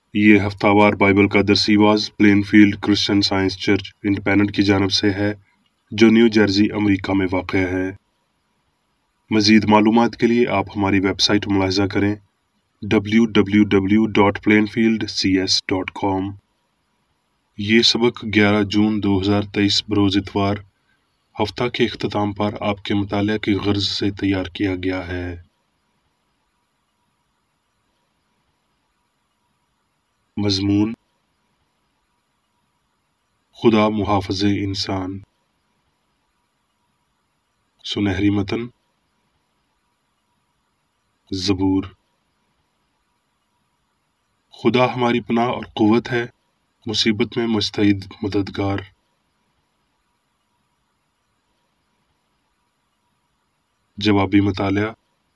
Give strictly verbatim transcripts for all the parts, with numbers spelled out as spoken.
یہ ہفتہ وار بائبل کا درسی واز Plainfield Christian Science Church Independent کی جانب سے ہے جو نیو جرسی امریکہ میں واقع ہے۔ مزید معلومات کے لیے آپ ہماری ویب سائٹ ملاحظہ کریں W W W dot Plainfield C S dot com. یہ سبق گیارہ جون دو ہزار تیئیس بروز اتوار ہفتہ کے اختتام پر آپ کے مطالعہ کی غرض سے تیار کیا گیا ہے۔ مضمون: خدا محافظ انسان۔ سنہری متن: زبور۔ خدا ہماری پناہ اور قوت ہے، مصیبت میں مستعد مددگار۔ جوابی مطالعہ: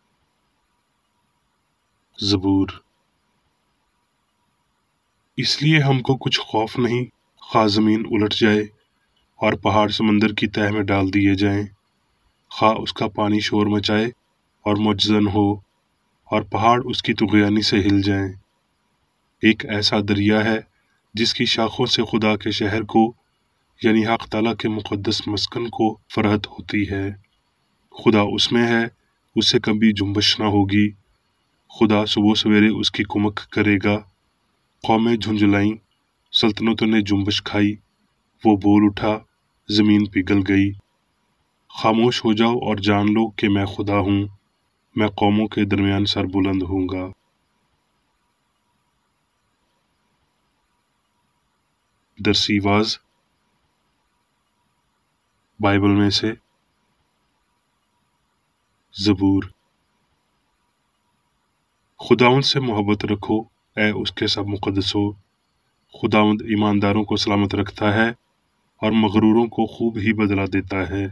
زبور۔ اس لیے ہم کو کچھ خوف نہیں، خواہ زمین الٹ جائے اور پہاڑ سمندر کی تہہ میں ڈال دیے جائیں، خواہ اس کا پانی شور مچائے اور مجزن ہو اور پہاڑ اس کی طغیانی سے ہل جائیں۔ ایک ایسا دریا ہے جس کی شاخوں سے خدا کے شہر کو یعنی حق تعالیٰ کے مقدس مسکن کو فرحت ہوتی ہے۔ خدا اس میں ہے، اس سے کبھی جنبش نہ ہوگی۔ خدا صبح سویرے اس کی کمک کرے گا۔ قومیں جھنجھلائیں، سلطنتوں نے جنبش کھائی، وہ بول اٹھا، زمین پگھل گئی۔ خاموش ہو جاؤ اور جان لو کہ میں خدا ہوں، میں قوموں کے درمیان سر بلند ہوں گا۔ درسی واز بائبل میں سے زبور۔ خداوند سے محبت رکھو اے اس کے سب مقدسو، خداوند ایمانداروں کو سلامت رکھتا ہے اور مغروروں کو خوب ہی بدلہ دیتا ہے۔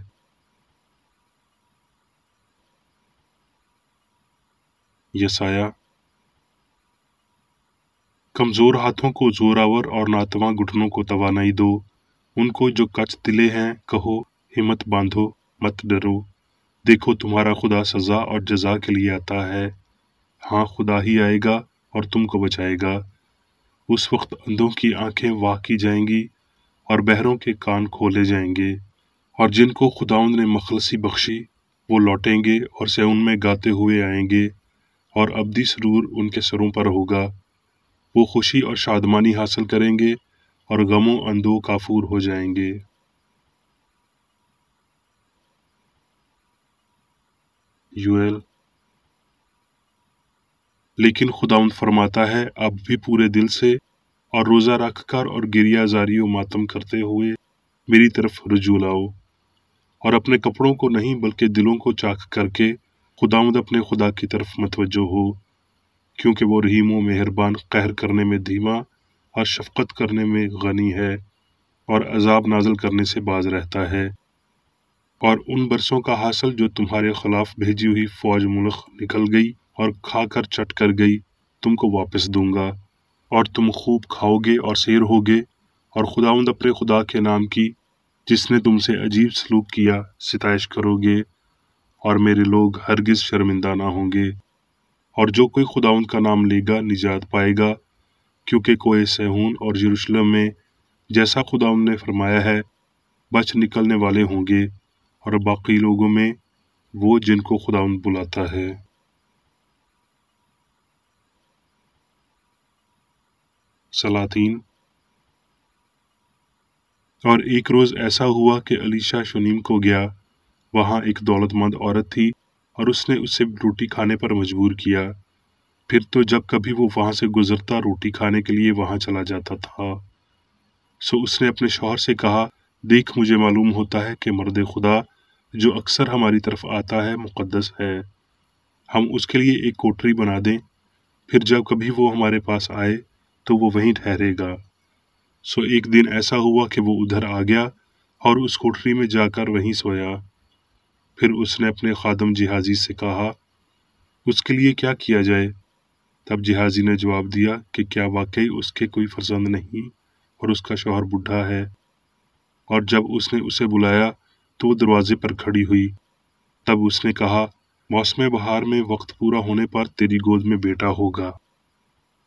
یسایہ: کمزور ہاتھوں کو زوراور اور ناتواں گھٹنوں کو توانائی دو، ان کو جو کچ دلے ہیں کہو ہمت باندھو، مت ڈرو، دیکھو تمہارا خدا سزا اور جزا کے لیے آتا ہے۔ ہاں خدا ہی آئے گا اور تم کو بچائے گا۔ اس وقت اندھوں کی آنکھیں واہ کی جائیں گی اور بہروں کے کان کھولے جائیں گے، اور جن کو خداوند نے مخلصی بخشی وہ لوٹیں گے اور صہیون میں گاتے ہوئے آئیں گے، اور ابدی سرور ان کے سروں پر ہوگا۔ وہ خوشی اور شادمانی حاصل کریں گے اور غم و اندوہ کافور ہو جائیں گے۔ یوئیل: لیکن خداوند فرماتا ہے، اب بھی پورے دل سے اور روزہ رکھ کر اور گریہ زاری و ماتم کرتے ہوئے میری طرف رجوع لاؤ، اور اپنے کپڑوں کو نہیں بلکہ دلوں کو چاک کر کے خداوند اپنے خدا کی طرف متوجہ ہو، کیونکہ وہ رحیم و مہربان، قہر کرنے میں دھیما اور شفقت کرنے میں غنی ہے، اور عذاب نازل کرنے سے باز رہتا ہے۔ اور ان برسوں کا حاصل جو تمہارے خلاف بھیجی ہوئی فوج ملک نکل گئی اور کھا کر چٹ کر گئی، تم کو واپس دوں گا، اور تم خوب کھاؤ گے اور سیر ہوگے، اور خداوند اپنے خدا کے نام کی جس نے تم سے عجیب سلوک کیا ستائش کرو گے، اور میرے لوگ ہرگز شرمندہ نہ ہوں گے۔ اور جو کوئی خداوند کا نام لے گا نجات پائے گا، کیونکہ کوئے صہیون اور یروشلم میں جیسا خداوند نے فرمایا ہے بچ نکلنے والے ہوں گے، اور باقی لوگوں میں وہ جن کو خداوند بلاتا ہے۔ سلاطین: اور ایک روز ایسا ہوا کہ الیشا شونیم کو گیا، وہاں ایک دولت مند عورت تھی اور اس نے اسے روٹی کھانے پر مجبور کیا۔ پھر تو جب کبھی وہ وہاں سے گزرتا روٹی کھانے کے لیے وہاں چلا جاتا تھا۔ سو اس نے اپنے شوہر سے کہا، دیکھ مجھے معلوم ہوتا ہے کہ مرد خدا جو اکثر ہماری طرف آتا ہے مقدس ہے، ہم اس کے لیے ایک کوٹری بنا دیں، پھر جب کبھی وہ ہمارے پاس آئے تو وہ وہیں ٹھہرے گا۔ سو ایک دن ایسا ہوا کہ وہ ادھر آ گیا اور اس کوٹری میں جا کر وہیں سویا۔ پھر اس نے اپنے خادم جہازی سے کہا، اس کے لیے کیا کیا جائے؟ تب جہازی نے جواب دیا کہ کیا واقعی اس کے کوئی فرزند نہیں اور اس کا شوہر بوڑھا ہے؟ اور جب اس نے اسے بلایا تو وہ دروازے پر کھڑی ہوئی۔ تب اس نے کہا، موسم بہار میں وقت پورا ہونے پر تیری گود میں بیٹا ہوگا۔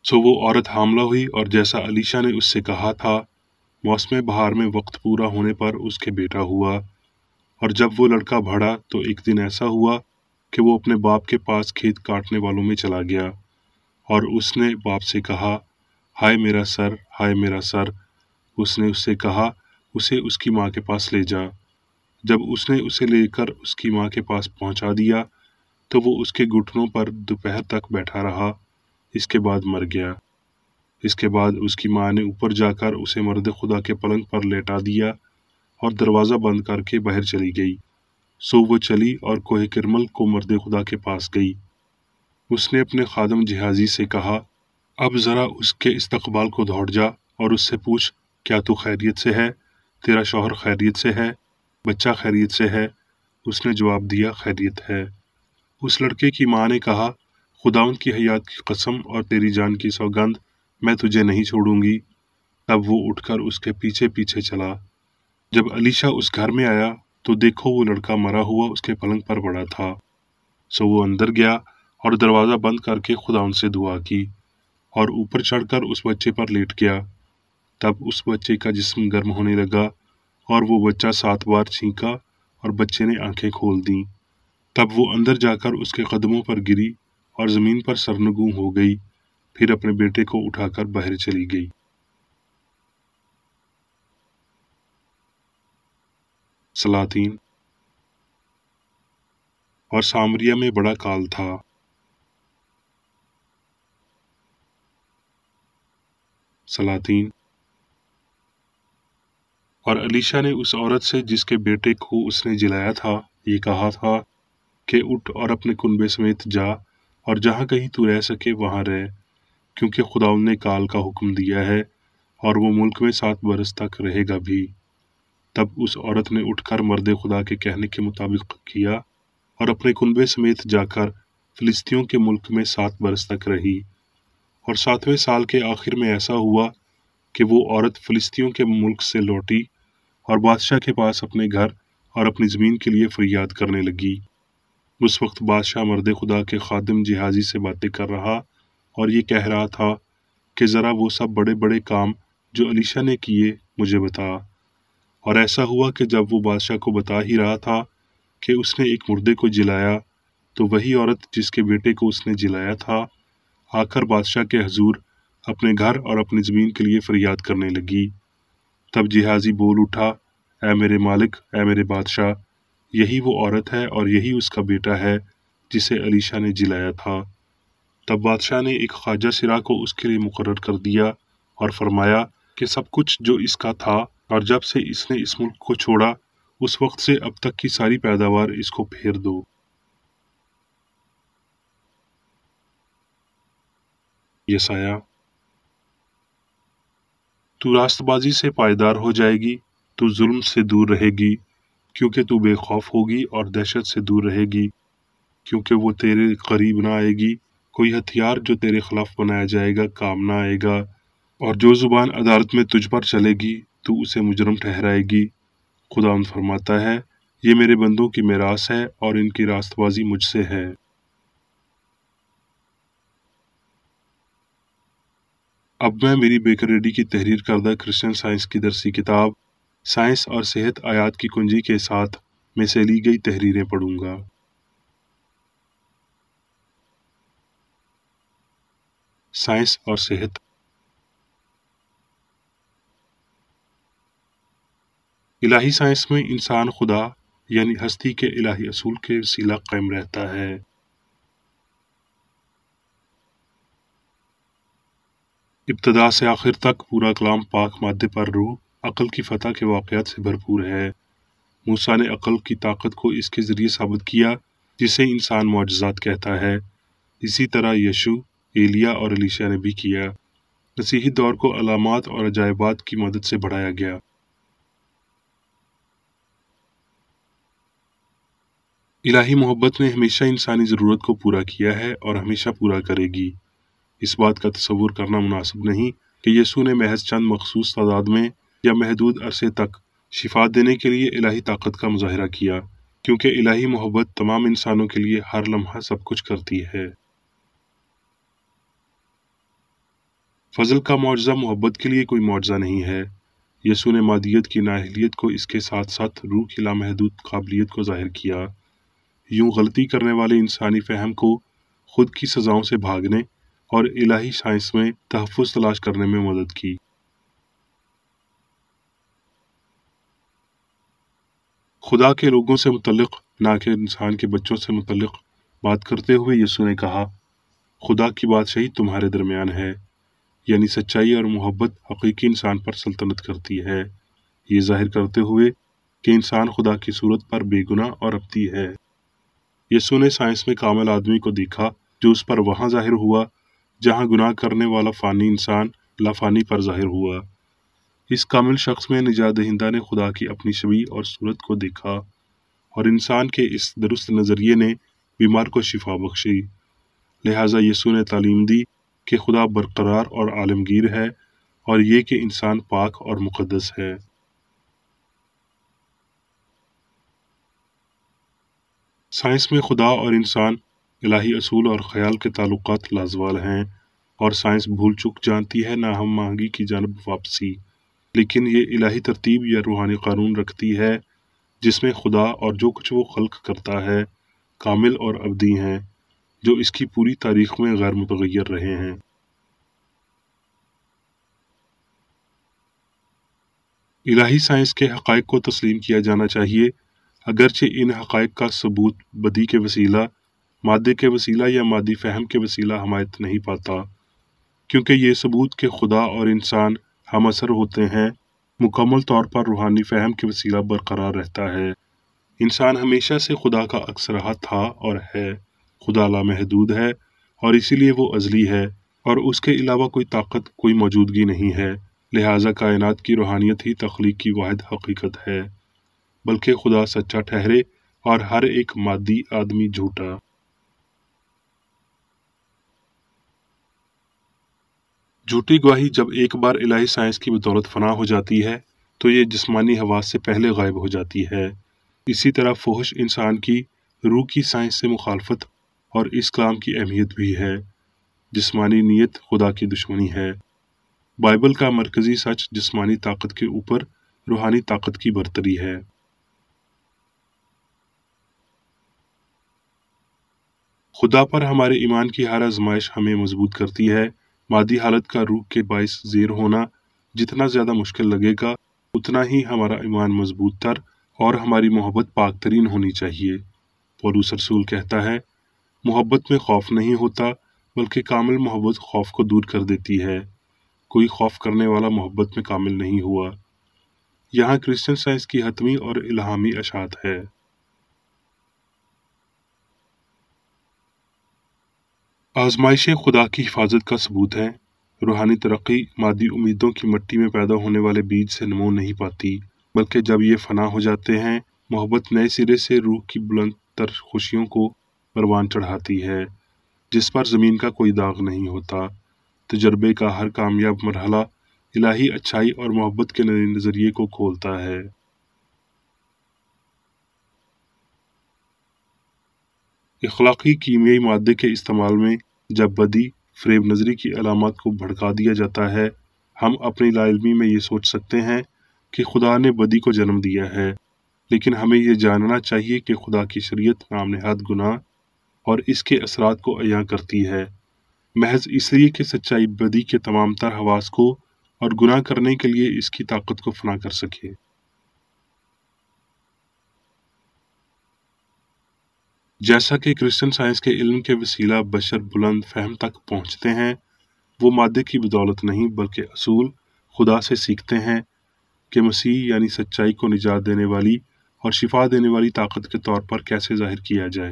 سو وہ عورت حاملہ ہوئی اور جیسا علیشا نے اس سے کہا تھا، موسم بہار میں وقت پورا ہونے پر اس کے بیٹا ہوا۔ اور جب وہ لڑکا بڑھا تو ایک دن ایسا ہوا کہ وہ اپنے باپ کے پاس کھیت کاٹنے والوں میں چلا گیا، اور اس نے باپ سے کہا، ہائے میرا سر، ہائے میرا سر۔ اس نے اس سے کہا، اسے اس کی ماں کے پاس لے جا۔ جب اس نے اسے لے کر اس کی ماں کے پاس پہنچا دیا تو وہ اس کے گھٹنوں پر دوپہر تک بیٹھا رہا، اس کے بعد مر گیا۔ اس کے بعد اس کی ماں نے اوپر جا کر اسے مرد خدا کے پلنگ پر لیٹا دیا اور دروازہ بند کر کے باہر چلی گئی۔ سو وہ چلی اور کوہ کرمل کو مرد خدا کے پاس گئی۔ اس نے اپنے خادم جہازی سے کہا، اب ذرا اس کے استقبال کو دوڑ جا اور اس سے پوچھ، کیا تو خیریت سے ہے؟ تیرا شوہر خیریت سے ہے؟ بچہ خیریت سے ہے؟ اس نے جواب دیا، خیریت ہے۔ اس لڑکے کی ماں نے کہا، خداوند کی حیات کی قسم اور تیری جان کی سوگند، میں تجھے نہیں چھوڑوں گی۔ تب وہ اٹھ کر اس کے پیچھے پیچھے چلا۔ جب علیشا اس گھر میں آیا تو دیکھو وہ لڑکا مرا ہوا اس کے پلنگ پر پڑا تھا۔ سو وہ اندر گیا اور دروازہ بند کر کے خداوند سے دعا کی اور اوپر چڑھ کر اس بچے پر لیٹ گیا۔ تب اس بچے کا جسم گرم ہونے لگا اور وہ بچہ سات بار چھینکا اور بچے نے آنکھیں کھول دیں۔ تب وہ اندر جا کر اس کے قدموں پر گری اور زمین پر سرنگوں ہو گئی، پھر اپنے بیٹے کو اٹھا کر باہر چلی گئی۔ سلاطین۔ اور سامریا میں بڑا کال تھا۔ سلاطین۔ اور علیشا نے اس عورت سے جس کے بیٹے کو اس نے جلایا تھا یہ کہا تھا کہ اٹھ اور اپنے کنبے سمیت جا اور جہاں کہیں تو رہ سکے وہاں رہ، کیونکہ خداوند نے کال کا حکم دیا ہے اور وہ ملک میں سات برس تک رہے گا بھی۔ تب اس عورت نے اٹھ کر مرد خدا کے کہنے کے مطابق کیا اور اپنے کنبے سمیت جا کر فلسطینیوں کے ملک میں سات برس تک رہی۔ اور ساتویں سال کے آخر میں ایسا ہوا کہ وہ عورت فلسطینیوں کے ملک سے لوٹی اور بادشاہ کے پاس اپنے گھر اور اپنی زمین کے لیے فریاد کرنے لگی۔ اس وقت بادشاہ مرد خدا کے خادم جہازی سے باتیں کر رہا اور یہ کہہ رہا تھا کہ ذرا وہ سب بڑے بڑے کام جو علیشا نے کیے مجھے بتا۔ اور ایسا ہوا کہ جب وہ بادشاہ کو بتا ہی رہا تھا کہ اس نے ایک مردے کو جلایا، تو وہی عورت جس کے بیٹے کو اس نے جلایا تھا آ کر بادشاہ کے حضور اپنے گھر اور اپنی زمین کے لیے فریاد کرنے لگی۔ تب جہازی بول اٹھا، اے میرے مالک، اے میرے بادشاہ، یہی وہ عورت ہے اور یہی اس کا بیٹا ہے جسے علیشا نے جلایا تھا۔ تب بادشاہ نے ایک خواجہ سرا کو اس کے لیے مقرر کر دیا اور فرمایا کہ سب کچھ جو اس کا تھا اور جب سے اس نے اس ملک کو چھوڑا اس وقت سے اب تک کی ساری پیداوار اس کو پھیر دو۔ یسایہ۔ تو راست بازی سے پائیدار ہو جائے گی، تو ظلم سے دور رہے گی، کیونکہ تو بے خوف ہوگی، اور دہشت سے دور رہے گی، کیونکہ وہ تیرے قریب نہ آئے گی۔ کوئی ہتھیار جو تیرے خلاف بنایا جائے گا کام نہ آئے گا، اور جو زبان عدالت میں تجھ پر چلے گی تو اسے مجرم ٹھہرائے گی۔ خداوند فرماتا ہے، یہ میرے بندوں کی میراث ہے اور ان کی راست بازی مجھ سے ہے۔ اب میں میری بیکر ریڈی کی تحریر کردہ کرسچن سائنس کی درسی کتاب سائنس اور صحت آیات کی کنجی کے ساتھ میں سے لی گئی تحریریں پڑھوں گا۔ سائنس اور صحت۔ الہی سائنس میں انسان خدا یعنی ہستی کے الہی اصول کے وسیلہ قائم رہتا ہے۔ ابتدا سے آخر تک پورا کلام پاک مادے پر روح عقل کی فتح کے واقعات سے بھرپور ہے۔ موسیٰ نے عقل کی طاقت کو اس کے ذریعے ثابت کیا جسے انسان معجزات کہتا ہے۔ اسی طرح یشوع، ایلیا اور علیشا نے بھی کیا۔ مسیحی دور کو علامات اور عجائبات کی مدد سے بڑھایا گیا۔ الہی محبت نے ہمیشہ انسانی ضرورت کو پورا کیا ہے اور ہمیشہ پورا کرے گی۔ اس بات کا تصور کرنا مناسب نہیں کہ یسوع نے محض چند مخصوص تعداد میں یا محدود عرصے تک شفا دینے کے لیے الہی طاقت کا مظاہرہ کیا، کیونکہ الہی محبت تمام انسانوں کے لیے ہر لمحہ سب کچھ کرتی ہے۔ فضل کا معجزہ محبت کے لیے کوئی معجزہ نہیں ہے۔ یسوع نے مادیت کی نااہلیت کو اس کے ساتھ ساتھ روح کی لامحدود قابلیت کو ظاہر کیا۔ یوں غلطی کرنے والے انسانی فہم کو خود کی سزاؤں سے بھاگنے اور الہی سائنس میں تحفظ تلاش کرنے میں مدد کی۔ خدا کے لوگوں سے متعلق نہ کہ انسان کے بچوں سے متعلق بات کرتے ہوئے یسوع نے کہا، خدا کی بادشاہی تمہارے درمیان ہے، یعنی سچائی اور محبت حقیقی انسان پر سلطنت کرتی ہے، یہ ظاہر کرتے ہوئے کہ انسان خدا کی صورت پر بے گناہ اور ابدی ہے۔ یسوع نے سائنس میں کامل آدمی کو دیکھا جو اس پر وہاں ظاہر ہوا جہاں گناہ کرنے والا فانی انسان لافانی پر ظاہر ہوا۔ اس کامل شخص میں نجات دہندہ نے خدا کی اپنی شبیہ اور صورت کو دیکھا، اور انسان کے اس درست نظریے نے بیمار کو شفا بخشی۔ لہٰذا یسوع نے تعلیم دی کہ خدا برقرار اور عالمگیر ہے، اور یہ کہ انسان پاک اور مقدس ہے۔ سائنس میں خدا اور انسان، الہی اصول اور خیال کے تعلقات لازوال ہیں، اور سائنس بھول چک جانتی ہے نہ ہم مانگی کی جانب واپسی، لیکن یہ الہی ترتیب یا روحانی قانون رکھتی ہے جس میں خدا اور جو کچھ وہ خلق کرتا ہے کامل اور ابدی ہیں، جو اس کی پوری تاریخ میں غیر متغیر رہے ہیں۔ الہی سائنس کے حقائق کو تسلیم کیا جانا چاہیے، اگرچہ ان حقائق کا ثبوت بدی کے وسیلہ، مادے کے وسیلہ یا مادی فہم کے وسیلہ حمایت نہیں پاتا، کیونکہ یہ ثبوت کہ خدا اور انسان ہم اثر ہوتے ہیں مکمل طور پر روحانی فہم کے وسیلہ برقرار رہتا ہے۔ انسان ہمیشہ سے خدا کا عکس رہا تھا اور ہے۔ خدا لامحدود ہے اور اسی لیے وہ ازلی ہے، اور اس کے علاوہ کوئی طاقت، کوئی موجودگی نہیں ہے، لہٰذا کائنات کی روحانیت ہی تخلیق کی واحد حقیقت ہے، بلکہ خدا سچا ٹھہرے اور ہر ایک مادی آدمی جھوٹا۔ جھوٹی گواہی جب ایک بار الہی سائنس کی بدولت فنا ہو جاتی ہے تو یہ جسمانی حواس سے پہلے غائب ہو جاتی ہے۔ اسی طرح فحش انسان کی روح کی سائنس سے مخالفت اور اس کلام کی اہمیت بھی ہے۔ جسمانی نیت خدا کی دشمنی ہے۔ بائبل کا مرکزی سچ جسمانی طاقت کے اوپر روحانی طاقت کی برتری ہے۔ خدا پر ہمارے ایمان کی ہر آزمائش ہمیں مضبوط کرتی ہے۔ مادی حالت کا روح کے باعث زیر ہونا جتنا زیادہ مشکل لگے گا، اتنا ہی ہمارا ایمان مضبوط تر اور ہماری محبت پاک ترین ہونی چاہیے۔ پولس رسول کہتا ہے، محبت میں خوف نہیں ہوتا، بلکہ کامل محبت خوف کو دور کر دیتی ہے۔ کوئی خوف کرنے والا محبت میں کامل نہیں ہوا۔ یہاں کرسچن سائنس کی حتمی اور الہامی اشاعت ہے۔ آزمائشیں خدا کی حفاظت کا ثبوت ہیں۔ روحانی ترقی مادی امیدوں کی مٹی میں پیدا ہونے والے بیج سے نمو نہیں پاتی، بلکہ جب یہ فنا ہو جاتے ہیں، محبت نئے سرے سے روح کی بلند تر خوشیوں کو پروان چڑھاتی ہے، جس پر زمین کا کوئی داغ نہیں ہوتا۔ تجربے کا ہر کامیاب مرحلہ الہی اچھائی اور محبت کے نئے نظریے کو کھولتا ہے۔ اخلاقی کیمیائی مادے کے استعمال میں جب بدی، فریب نظری کی علامات کو بھڑکا دیا جاتا ہے، ہم اپنی لا علمی میں یہ سوچ سکتے ہیں کہ خدا نے بدی کو جنم دیا ہے، لیکن ہمیں یہ جاننا چاہیے کہ خدا کی شریعت نام نہاد گناہ اور اس کے اثرات کو عیاں کرتی ہے، محض اس لیے کہ سچائی بدی کے تمام تر حواس کو اور گناہ کرنے کے لیے اس کی طاقت کو فنا کر سکے۔ جیسا کہ کرسچن سائنس کے علم کے وسیلہ بشر بلند فہم تک پہنچتے ہیں، وہ مادے کی بدولت نہیں بلکہ اصول خدا سے سیکھتے ہیں کہ مسیح یعنی سچائی کو نجات دینے والی اور شفا دینے والی طاقت کے طور پر کیسے ظاہر کیا جائے۔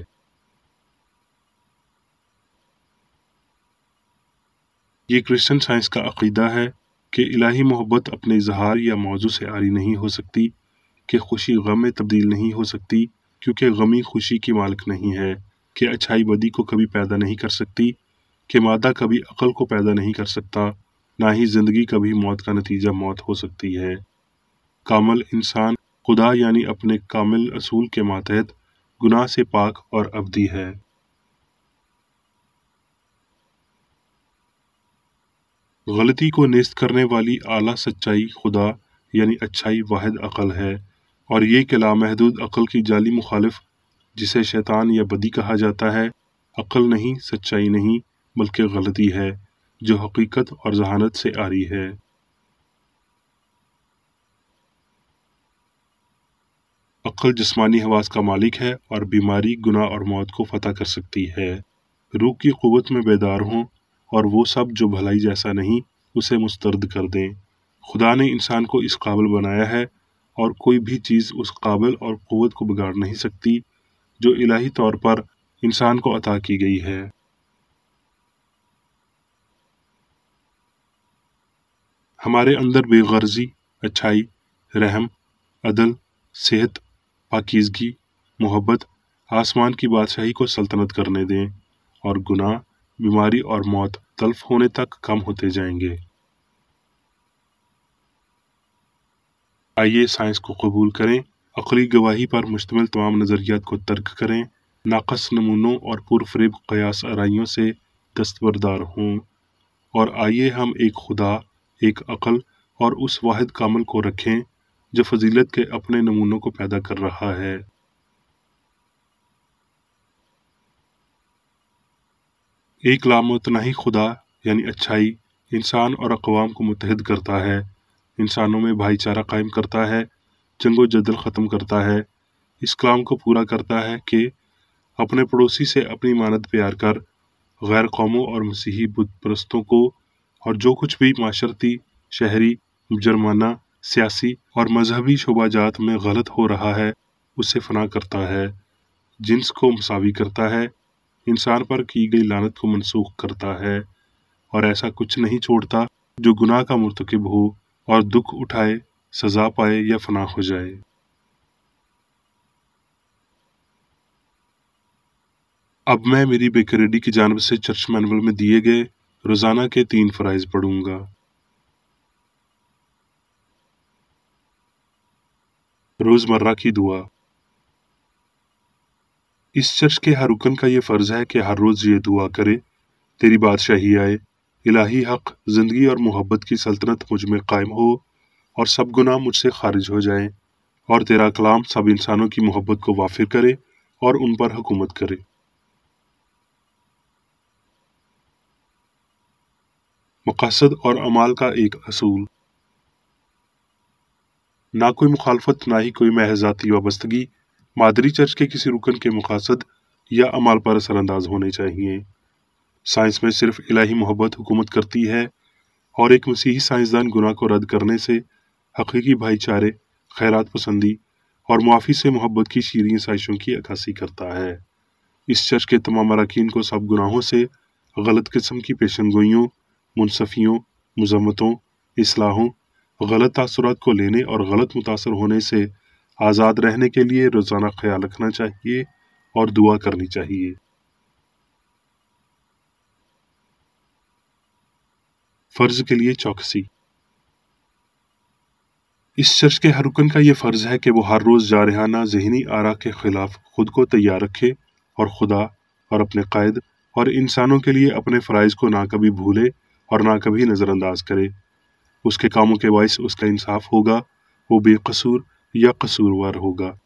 یہ کرسچن سائنس کا عقیدہ ہے کہ الہی محبت اپنے اظہار یا موضوع سے عاری نہیں ہو سکتی، کہ خوشی غم میں تبدیل نہیں ہو سکتی، کیونکہ غمی خوشی کی مالک نہیں ہے، کہ اچھائی بدی کو کبھی پیدا نہیں کر سکتی، کہ مادہ کبھی عقل کو پیدا نہیں کر سکتا، نہ ہی زندگی کبھی موت کا نتیجہ موت ہو سکتی ہے۔ کامل انسان خدا یعنی اپنے کامل اصول کے ماتحت گناہ سے پاک اور ابدی ہے۔ غلطی کو نیست کرنے والی اعلیٰ سچائی خدا یعنی اچھائی واحد عقل ہے، اور یہ کہ لامحدود عقل کی جعلی مخالف جسے شیطان یا بدی کہا جاتا ہے، عقل نہیں، سچائی نہیں، بلکہ غلطی ہے جو حقیقت اور ذہانت سے آری ہے۔ عقل جسمانی حواس کا مالک ہے اور بیماری، گناہ اور موت کو فتح کر سکتی ہے۔ روح کی قوت میں بیدار ہوں اور وہ سب جو بھلائی جیسا نہیں اسے مسترد کر دیں۔ خدا نے انسان کو اس قابل بنایا ہے اور کوئی بھی چیز اس قابل اور قوت کو بگاڑ نہیں سکتی جو الہی طور پر انسان کو عطا کی گئی ہے۔ ہمارے اندر بے غرضی، اچھائی، رحم، عدل، صحت، پاکیزگی، محبت، آسمان کی بادشاہی کو سلطنت کرنے دیں، اور گناہ، بیماری اور موت تلف ہونے تک کم ہوتے جائیں گے۔ آئیے سائنس کو قبول کریں، عقلی گواہی پر مشتمل تمام نظریات کو ترک کریں، ناقص نمونوں اور پرفریب قیاس آرائیوں سے دستبردار ہوں، اور آئیے ہم ایک خدا، ایک عقل اور اس واحد کامل کو رکھیں جو فضیلت کے اپنے نمونوں کو پیدا کر رہا ہے۔ ایک لامتناہی خدا یعنی اچھائی انسان اور اقوام کو متحد کرتا ہے، انسانوں میں بھائی چارہ قائم کرتا ہے، جنگ و جدل ختم کرتا ہے، اس کلام کو پورا کرتا ہے کہ اپنے پڑوسی سے اپنی مانند پیار کر، غیر قوموں اور مسیحی بت پرستوں کو اور جو کچھ بھی معاشرتی، شہری، مجرمانہ، سیاسی اور مذہبی شعبہ جات میں غلط ہو رہا ہے اسے فنا کرتا ہے، جنس کو مساوی کرتا ہے، انسان پر کی گئی لعنت کو منسوخ کرتا ہے، اور ایسا کچھ نہیں چھوڑتا جو گناہ کا مرتکب ہو اور دکھ اٹھائے، سزا پائے یا فنا ہو جائے۔ اب میں میری بیکریڈی کی جانب سے چرچ مینول میں دیے گئے روزانہ کے تین فرائض پڑھوں گا۔ روزمرہ کی دعا۔ اس چرچ کے ہر رکن کا یہ فرض ہے کہ ہر روز یہ دعا کرے: تیری بادشاہی آئے، الہی حق، زندگی اور محبت کی سلطنت مجھ میں قائم ہو، اور سب گناہ مجھ سے خارج ہو جائیں، اور تیرا کلام سب انسانوں کی محبت کو وافر کرے اور ان پر حکومت کرے۔ مقاصد اور اعمال کا ایک اصول۔ نہ کوئی مخالفت، نہ ہی کوئی محض ذاتی وابستگی مادری چرچ کے کسی رکن کے مقاصد یا اعمال پر اثر انداز ہونے چاہیے۔ سائنس میں صرف الہی محبت حکومت کرتی ہے، اور ایک مسیحی سائنسدان گناہ کو رد کرنے سے، حقیقی بھائی چارے، خیرات پسندی اور معافی سے محبت کی شیریں سائشوں کی عکاسی کرتا ہے۔ اس چرچ کے تمام اراکین کو سب گناہوں سے، غلط قسم کی پیشن گوئیوں، منصفیوں، مذمتوں، اصلاحوں، غلط تاثرات کو لینے اور غلط متاثر ہونے سے آزاد رہنے کے لیے روزانہ خیال رکھنا چاہیے اور دعا کرنی چاہیے۔ فرض کے لیے چوکسی۔ اس چرچ کے ہر رکن کا یہ فرض ہے کہ وہ ہر روز جارحانہ ذہنی آرا کے خلاف خود کو تیار رکھے اور خدا اور اپنے قائد اور انسانوں کے لیے اپنے فرائض کو نہ کبھی بھولے اور نہ کبھی نظر انداز کرے۔ اس کے کاموں کے باعث اس کا انصاف ہوگا، وہ بے قصور یا قصوروار ہوگا۔